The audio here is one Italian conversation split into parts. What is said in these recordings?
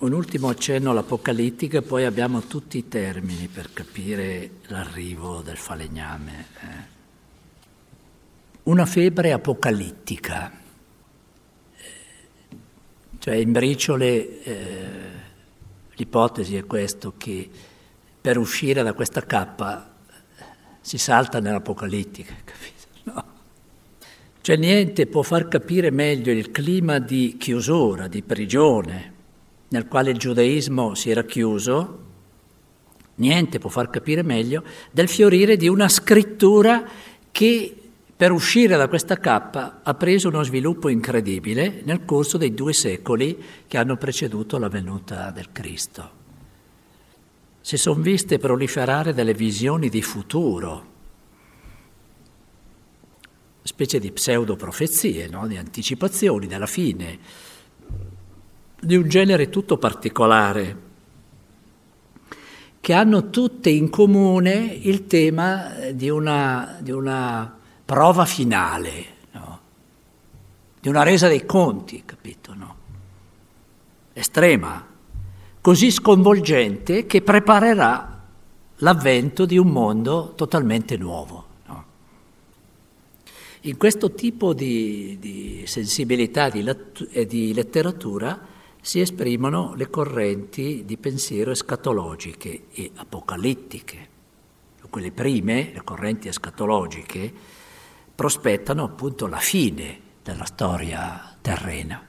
Un ultimo accenno all'Apocalittica, poi abbiamo tutti i termini per capire l'arrivo del falegname. Una febbre apocalittica, cioè in briciole l'ipotesi è questo, che per uscire da questa cappa si salta nell'Apocalittica, capito? No. Cioè niente può far capire meglio il clima di chiusura, di prigione, nel quale il giudaismo si era chiuso, niente può far capire meglio del fiorire di una scrittura che per uscire da questa cappa ha preso uno sviluppo incredibile nel corso dei 2 secoli che hanno preceduto la venuta del Cristo. Si sono viste proliferare delle visioni di futuro, specie di pseudoprofezie, no? Di anticipazioni della fine, di un genere tutto particolare, che hanno tutte in comune il tema di una prova finale, no? Di una resa dei conti, capito? No? Estrema, così sconvolgente che preparerà l'avvento di un mondo totalmente nuovo. No? In questo tipo di sensibilità e di letteratura si esprimono le correnti di pensiero escatologiche e apocalittiche. Quelle prime, le correnti escatologiche, prospettano appunto la fine della storia terrena.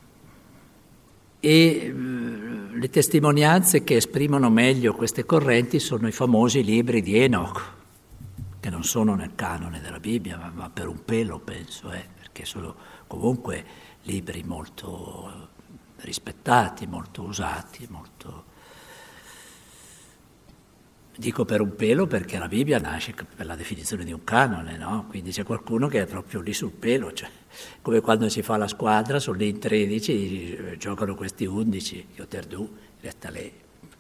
E le testimonianze che esprimono meglio queste correnti sono i famosi libri di Enoch, che non sono nel canone della Bibbia, ma per un pelo penso, perché sono comunque libri molto rispettati, molto usati, molto... Dico per un pelo perché la Bibbia nasce per la definizione di un canone, no? Quindi c'è qualcuno che è proprio lì sul pelo, cioè, come quando si fa la squadra, sono lì in 13, giocano questi 11, io terdù, resta lì.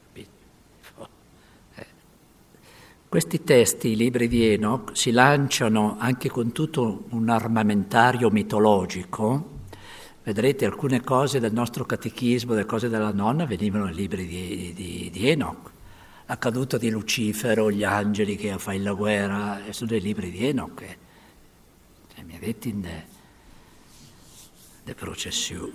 Questi testi, i libri di Enoch, si lanciano anche con tutto un armamentario mitologico. Vedrete alcune cose del nostro catechismo, delle cose della nonna, venivano nei libri di Enoch. La caduta di Lucifero, gli angeli che fanno la guerra, sono dei libri di Enoch. Cioè, mi avete in de processioni.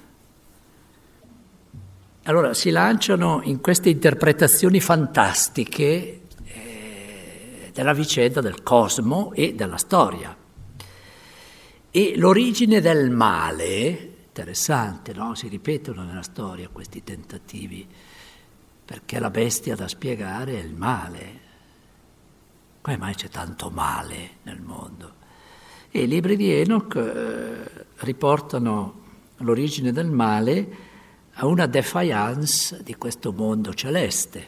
Allora, si lanciano in queste interpretazioni fantastiche della vicenda del cosmo e della storia. E l'origine del male, interessante, no? Si ripetono nella storia questi tentativi, perché la bestia da spiegare è il male. Come mai c'è tanto male nel mondo? E i libri di Enoch riportano l'origine del male a una défaillance di questo mondo celeste,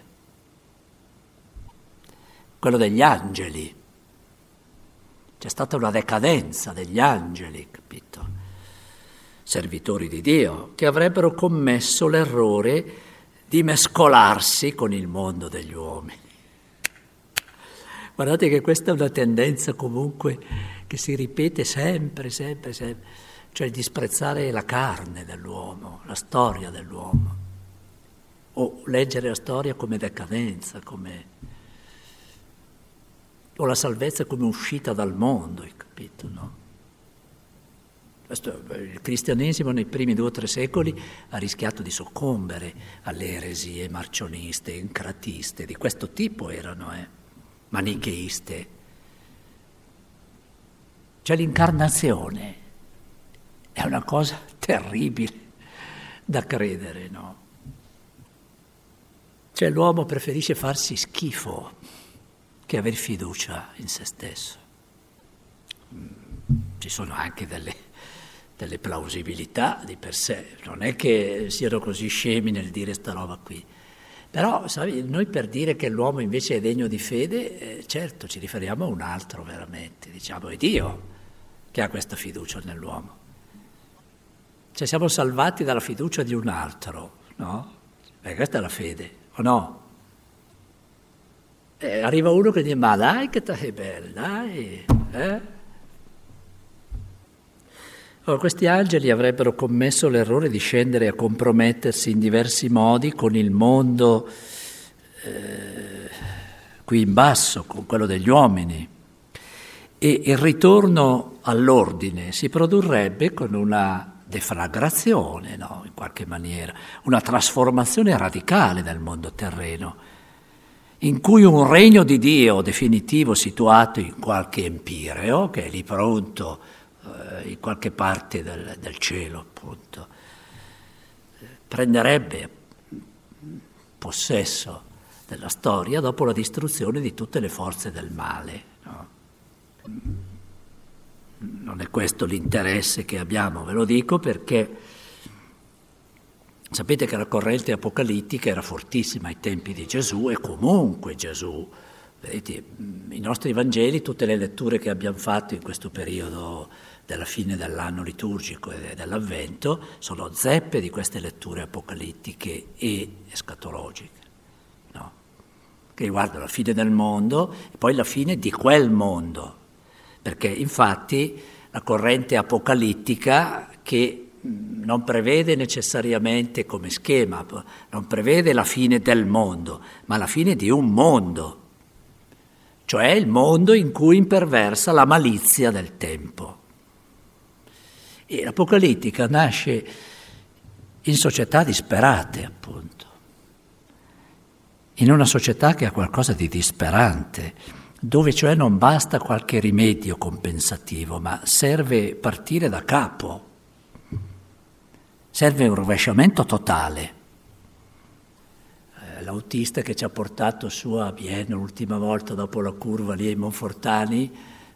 quello degli angeli. C'è stata una decadenza degli angeli, capito? Servitori di Dio, che avrebbero commesso l'errore di mescolarsi con il mondo degli uomini. Guardate che questa è una tendenza comunque che si ripete sempre, sempre, sempre, cioè il disprezzare la carne dell'uomo, la storia dell'uomo, o leggere la storia come decadenza, o la salvezza come uscita dal mondo, hai capito, no? Il cristianesimo nei primi 2 o 3 secoli ha rischiato di soccombere alle eresie marcioniste, encratiste, di questo tipo erano, manicheiste. Cioè l'incarnazione è una cosa terribile da credere, no? Cioè l'uomo preferisce farsi schifo che aver fiducia in se stesso. Ci sono anche delle plausibilità di per sé, non è che siano così scemi nel dire sta roba qui. Però, sai, noi per dire che l'uomo invece è degno di fede, certo, ci riferiamo a un altro veramente, diciamo, è Dio che ha questa fiducia nell'uomo. Cioè siamo salvati dalla fiducia di un altro, no? Perché questa è la fede, o no? Arriva uno che dice, ma dai che è bella, dai, Ora, questi angeli avrebbero commesso l'errore di scendere a compromettersi in diversi modi con il mondo qui in basso, con quello degli uomini. E il ritorno all'ordine si produrrebbe con una deflagrazione, no? In qualche maniera, una trasformazione radicale del mondo terreno, in cui un regno di Dio definitivo situato in qualche empireo, che è lì pronto, in qualche parte del cielo, appunto, prenderebbe possesso della storia dopo la distruzione di tutte le forze del male, no? Non è questo l'interesse che abbiamo, ve lo dico perché sapete che la corrente apocalittica era fortissima ai tempi di Gesù e comunque Gesù, vedete, i nostri Vangeli, tutte le letture che abbiamo fatto in questo periodo della fine dell'anno liturgico e dell'Avvento sono zeppe di queste letture apocalittiche e escatologiche, no? Che riguardano la fine del mondo e poi la fine di quel mondo. Perché infatti la corrente apocalittica che non prevede necessariamente come schema, non prevede la fine del mondo, ma la fine di un mondo, cioè il mondo in cui imperversa la malizia del tempo. E l'apocalittica nasce in società disperate, appunto, in una società che ha qualcosa di disperante, dove cioè non basta qualche rimedio compensativo, ma serve partire da capo, serve un rovesciamento totale. L'autista che ci ha portato su a Vienna l'ultima volta dopo la curva lì ai Monfortani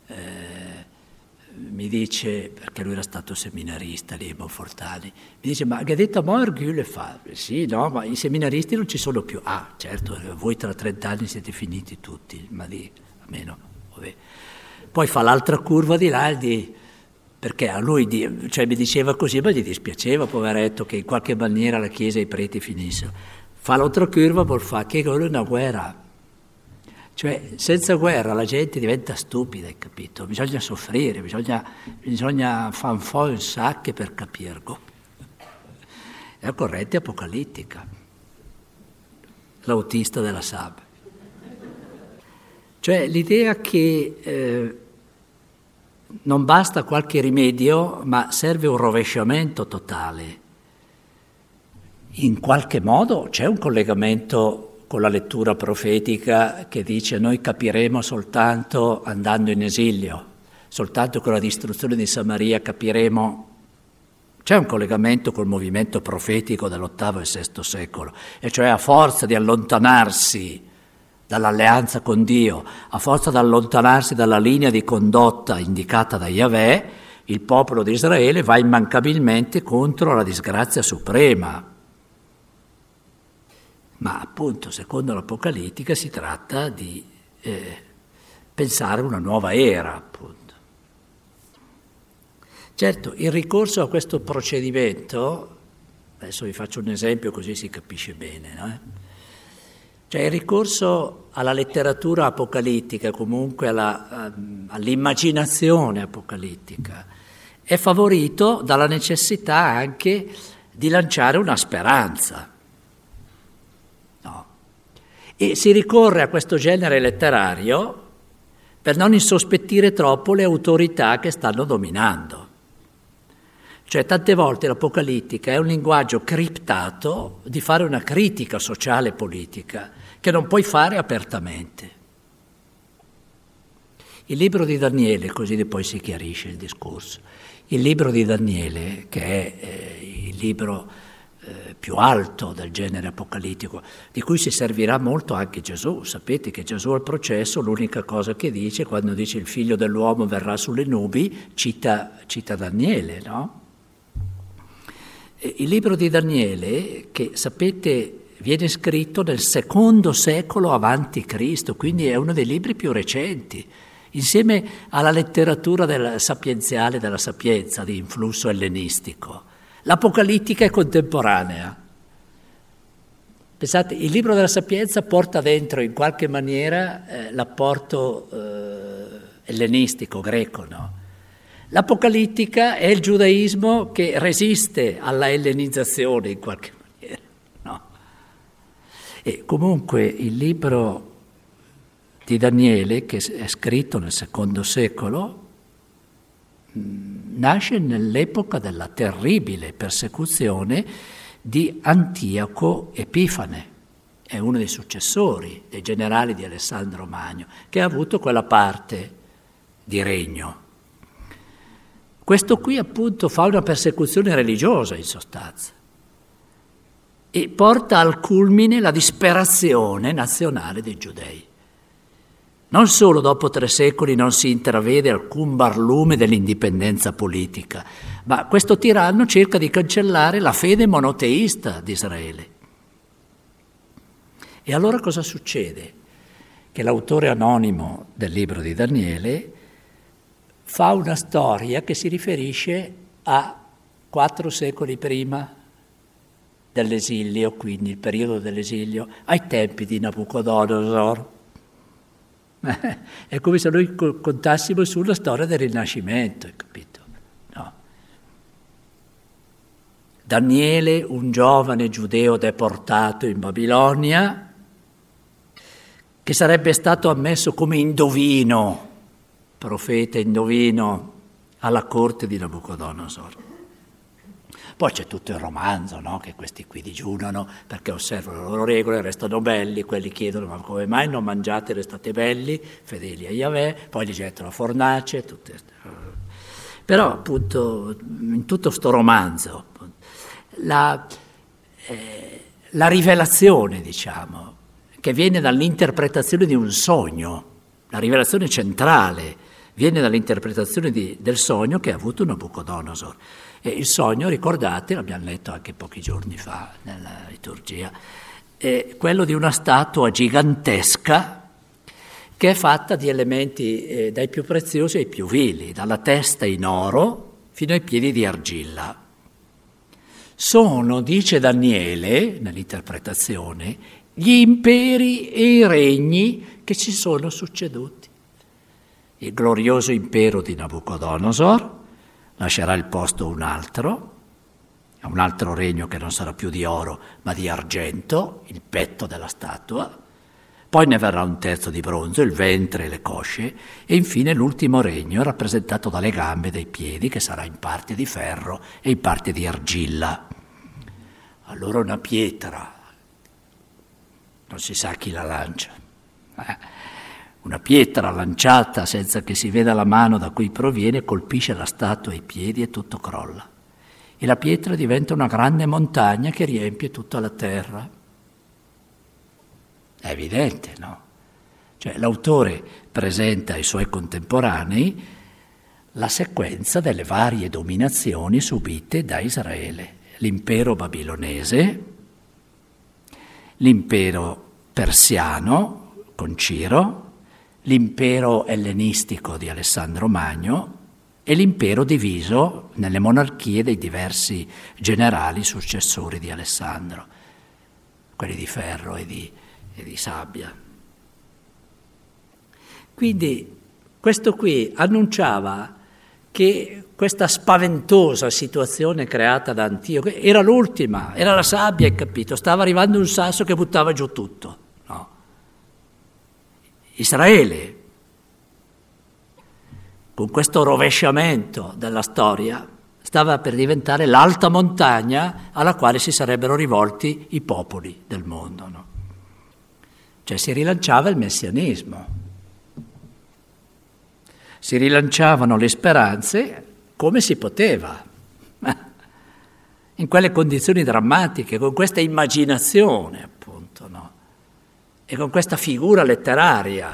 mi dice, perché lui era stato seminarista lì ai Monfortani, mi dice: ma che detto Morgule fa? Sì, no, ma i seminaristi non ci sono più. Ah, certo, voi tra 30 anni siete finiti tutti, ma di meno. Vabbè. Poi fa l'altra curva di là perché a lui cioè mi diceva così, ma gli dispiaceva, poveretto, che in qualche maniera la Chiesa e i preti finissero. Fa l'altra curva per fare che quello è una guerra. Cioè, senza guerra la gente diventa stupida, hai capito? Bisogna soffrire, bisogna fare un po' in sacche per capirlo. È la corrente apocalittica, l'autista della SAB. Cioè l'idea che non basta qualche rimedio, ma serve un rovesciamento totale. In qualche modo c'è un collegamento con la lettura profetica che dice: noi capiremo soltanto andando in esilio, soltanto con la distruzione di Samaria capiremo. C'è un collegamento col movimento profetico dell'VIII e VI secolo, e cioè a forza di allontanarsi dall'alleanza con Dio, a forza di allontanarsi dalla linea di condotta indicata da Yahweh, il popolo di Israele va immancabilmente contro la disgrazia suprema. Ma appunto, secondo l'Apocalittica, si tratta di pensare a una nuova era, appunto. Certo, il ricorso a questo procedimento, adesso vi faccio un esempio così si capisce bene, no? Cioè il ricorso alla letteratura apocalittica, comunque all'immaginazione apocalittica, è favorito dalla necessità anche di lanciare una speranza. No. E si ricorre a questo genere letterario per non insospettire troppo le autorità che stanno dominando. Cioè tante volte l'apocalittica è un linguaggio criptato di fare una critica sociale e politica che non puoi fare apertamente. Il libro di Daniele, così poi si chiarisce il discorso, il libro di Daniele, che è il libro più alto del genere apocalittico, di cui si servirà molto anche Gesù. Sapete che Gesù al processo l'unica cosa che dice, quando dice il figlio dell'uomo verrà sulle nubi, cita Daniele, no? Il libro di Daniele, che sapete viene scritto nel II secolo avanti Cristo, quindi è uno dei libri più recenti, insieme alla letteratura sapienziale della Sapienza di influsso ellenistico. L'apocalittica è contemporanea. Pensate, il libro della Sapienza porta dentro in qualche maniera l'apporto ellenistico, greco, no? L'apocalittica è il giudaismo che resiste alla ellenizzazione in qualche maniera, no? E comunque il libro di Daniele, che è scritto nel II secolo, nasce nell'epoca della terribile persecuzione di Antioco Epifane. È uno dei successori dei generali di Alessandro Magno, che ha avuto quella parte di regno. Questo qui appunto fa una persecuzione religiosa in sostanza e porta al culmine la disperazione nazionale dei giudei. Non solo dopo 3 secoli non si intravede alcun barlume dell'indipendenza politica, ma questo tiranno cerca di cancellare la fede monoteista di Israele. E allora cosa succede? Che l'autore anonimo del libro di Daniele fa una storia che si riferisce a 4 secoli prima dell'esilio, quindi il periodo dell'esilio, ai tempi di Nabucodonosor. È come se noi contassimo sulla storia del Rinascimento, capito? No. Daniele, un giovane giudeo deportato in Babilonia, che sarebbe stato ammesso come indovino, profeta indovino, alla corte di Nabucodonosor. Poi c'è tutto il romanzo, no? Che questi qui digiunano perché osservano le loro regole, restano belli, quelli chiedono ma come mai non mangiate e restate belli, fedeli a Yahweh, poi li gettano a fornace, tutte. Però appunto in tutto sto romanzo la rivelazione, diciamo, che viene dall'interpretazione di un sogno, la rivelazione centrale viene dall'interpretazione del sogno che ha avuto Nabucodonosor. E il sogno, ricordate, l'abbiamo letto anche pochi giorni fa nella liturgia, è quello di una statua gigantesca che è fatta di elementi dai più preziosi ai più vili, dalla testa in oro fino ai piedi di argilla. Sono, dice Daniele, nell'interpretazione, gli imperi e i regni che ci sono succeduti. Il glorioso impero di Nabucodonosor lascerà il posto a un altro regno che non sarà più di oro ma di argento, il petto della statua, poi ne verrà un terzo di bronzo, il ventre e le cosce, e infine l'ultimo regno rappresentato dalle gambe e dai piedi, che sarà in parte di ferro e in parte di argilla. Allora una pietra, non si sa chi la lancia, una pietra lanciata senza che si veda la mano da cui proviene colpisce la statua ai piedi e tutto crolla. E la pietra diventa una grande montagna che riempie tutta la terra. È evidente, no? Cioè l'autore presenta ai suoi contemporanei la sequenza delle varie dominazioni subite da Israele. L'impero babilonese, l'impero persiano con Ciro, l'impero ellenistico di Alessandro Magno e l'impero diviso nelle monarchie dei diversi generali successori di Alessandro, quelli di ferro e di sabbia. Quindi questo qui annunciava che questa spaventosa situazione creata da Antioco era l'ultima, era la sabbia, hai capito? Stava arrivando un sasso che buttava giù tutto. Israele, con questo rovesciamento della storia, stava per diventare l'alta montagna alla quale si sarebbero rivolti i popoli del mondo, no? Cioè si rilanciava il messianismo, si rilanciavano le speranze come si poteva, in quelle condizioni drammatiche, con questa immaginazione, appunto, no? E con questa figura letteraria,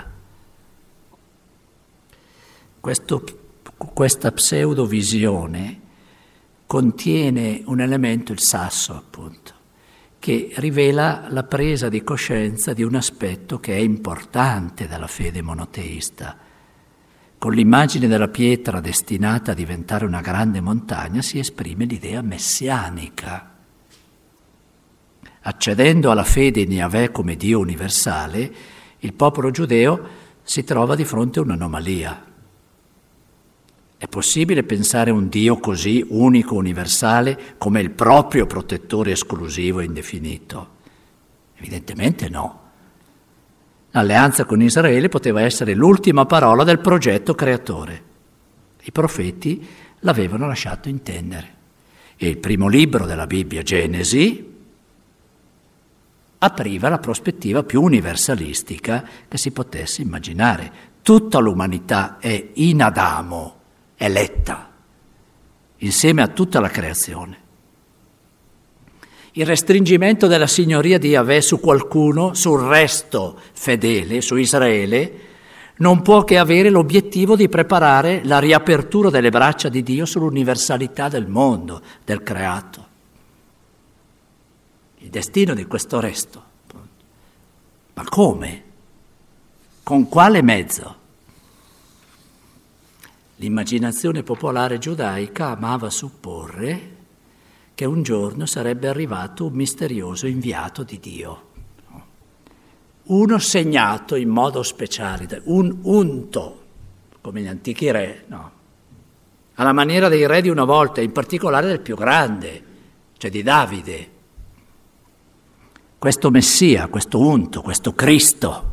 questa pseudovisione contiene un elemento, il sasso appunto, che rivela la presa di coscienza di un aspetto che è importante della fede monoteista. Con l'immagine della pietra destinata a diventare una grande montagna si esprime l'idea messianica. Accedendo alla fede in Yahweh come Dio universale, il popolo giudeo si trova di fronte a un'anomalia. È possibile pensare un Dio così unico, universale, come il proprio protettore esclusivo e indefinito? Evidentemente no. L'alleanza con Israele poteva essere l'ultima parola del progetto creatore. I profeti l'avevano lasciato intendere. E il primo libro della Bibbia, Genesi, apriva la prospettiva più universalistica che si potesse immaginare. Tutta l'umanità è in Adamo, eletta, insieme a tutta la creazione. Il restringimento della signoria di Yahweh su qualcuno, sul resto fedele, su Israele, non può che avere l'obiettivo di preparare la riapertura delle braccia di Dio sull'universalità del mondo, del creato. Il destino di questo resto. Ma come? Con quale mezzo? L'immaginazione popolare giudaica amava supporre che un giorno sarebbe arrivato un misterioso inviato di Dio. Uno segnato in modo speciale, un unto, come gli antichi re, no? Alla maniera dei re di una volta, in particolare del più grande, cioè di Davide. Questo Messia, questo unto, questo Cristo,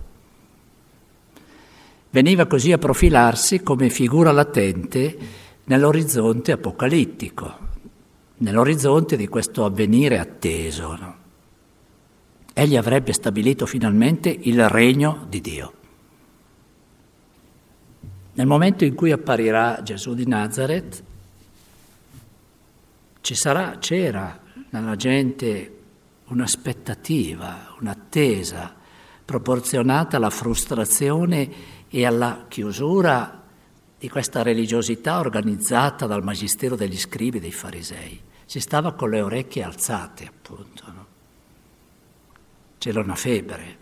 veniva così a profilarsi come figura latente nell'orizzonte apocalittico, nell'orizzonte di questo avvenire atteso, no? Egli avrebbe stabilito finalmente il regno di Dio. Nel momento in cui apparirà Gesù di Nazareth, c'era nella gente un'aspettativa, un'attesa proporzionata alla frustrazione e alla chiusura di questa religiosità organizzata dal magistero degli scribi e dei farisei. Si stava con le orecchie alzate, appunto, no? C'era una febbre.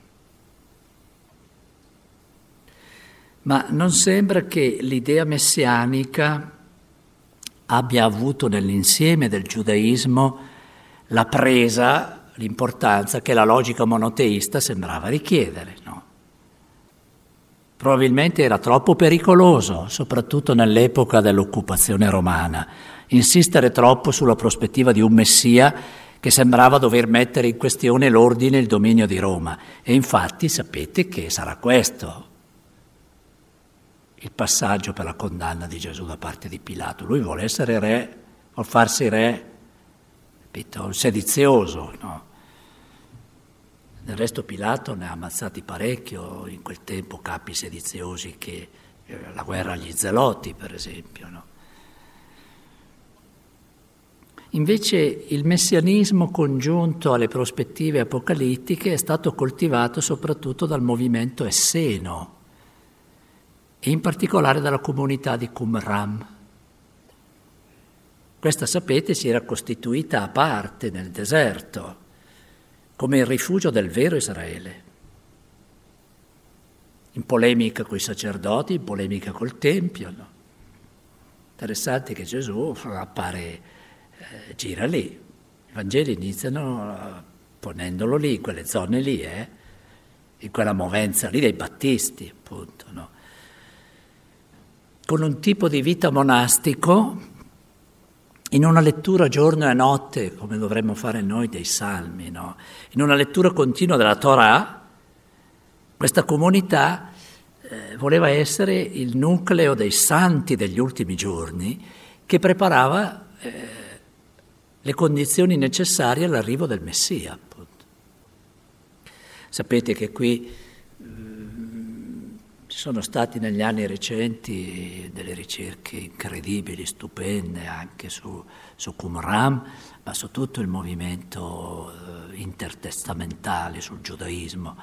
Ma non sembra che l'idea messianica abbia avuto nell'insieme del giudaismo la presa, l'importanza che la logica monoteista sembrava richiedere, no? Probabilmente era troppo pericoloso, soprattutto nell'epoca dell'occupazione romana, insistere troppo sulla prospettiva di un Messia che sembrava dover mettere in questione l'ordine e il dominio di Roma. E infatti sapete che sarà questo il passaggio per la condanna di Gesù da parte di Pilato. Lui vuole essere re, vuole farsi re, capito? Un sedizioso, no? Del resto Pilato ne ha ammazzati parecchio in quel tempo, capi sediziosi, che la guerra agli zeloti, per esempio, no? Invece il messianismo congiunto alle prospettive apocalittiche è stato coltivato soprattutto dal movimento esseno e in particolare dalla comunità di Qumran. Questa, sapete, si era costituita a parte nel deserto, come il rifugio del vero Israele, in polemica con i sacerdoti, in polemica col Tempio, no? Interessante che Gesù appare, gira lì. I Vangeli iniziano ponendolo lì, in quelle zone lì, in quella movenza lì dei battisti, appunto, no? Con un tipo di vita monastico, in una lettura giorno e notte, come dovremmo fare noi dei Salmi, no? In una lettura continua della Torah, questa comunità voleva essere il nucleo dei santi degli ultimi giorni che preparava le condizioni necessarie all'arrivo del Messia, appunto. Sapete che qui ci sono stati negli anni recenti delle ricerche incredibili, stupende, anche su Qumran, ma su tutto il movimento intertestamentale, sul giudaismo.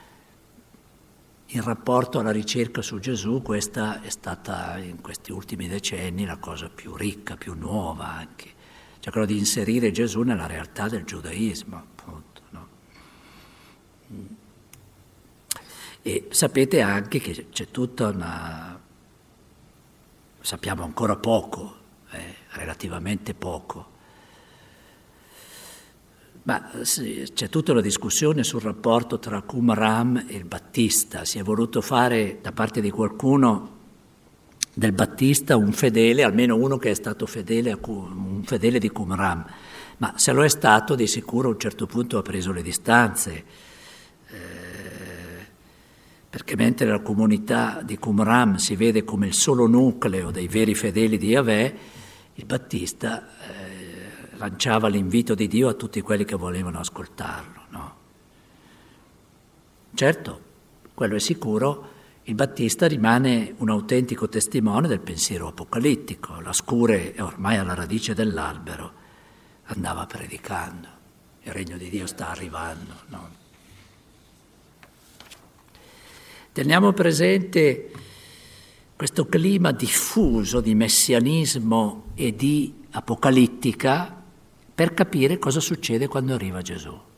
In rapporto alla ricerca su Gesù, questa è stata in questi ultimi decenni la cosa più ricca, più nuova anche. Cioè quello di inserire Gesù nella realtà del giudaismo, appunto, no? E sapete anche che c'è tutta una... sappiamo ancora poco, relativamente poco, ma sì, c'è tutta una discussione sul rapporto tra Qumran e il Battista. Si è voluto fare da parte di qualcuno del Battista un fedele, almeno uno che è stato fedele, un fedele di Qumran, ma se lo è stato di sicuro a un certo punto ha preso le distanze, perché mentre la comunità di Qumran si vede come il solo nucleo dei veri fedeli di Yahweh, il Battista lanciava l'invito di Dio a tutti quelli che volevano ascoltarlo. No? Certo, quello è sicuro, il Battista rimane un autentico testimone del pensiero apocalittico. La scure è ormai alla radice dell'albero, andava predicando, il regno di Dio sta arrivando. No? Teniamo presente questo clima diffuso di messianismo e di apocalittica per capire cosa succede quando arriva Gesù.